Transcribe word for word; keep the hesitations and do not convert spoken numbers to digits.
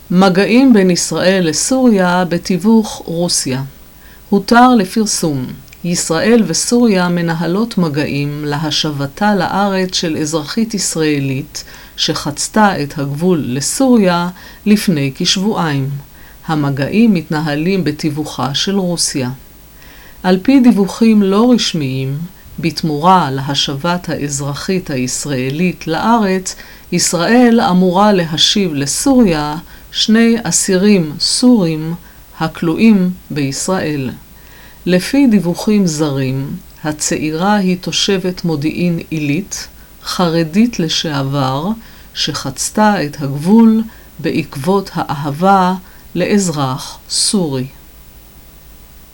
מגעים בין ישראל לסוריה בתיווך רוסיה. הותר לפרסום. ישראל וסוריה מנהלות מגעים להשבתה לארץ של אזרחית ישראלית שחצתה את הגבול לסוריה לפני כשבועיים. המגעים מתנהלים בתיווכה של רוסיה. על פי דיווחים לא רשמיים, בתמורה להשבת האזרחית הישראלית לארץ, ישראל אמורה להשיב לסוריה שני אסירים סורים הכלואים בישראל. לפי דיווחים זרים, הצעירה היא תושבת מודיעין עילית, חרדית לשעבר, שחצתה את הגבול בעקבות האהבה לאזרח סורי.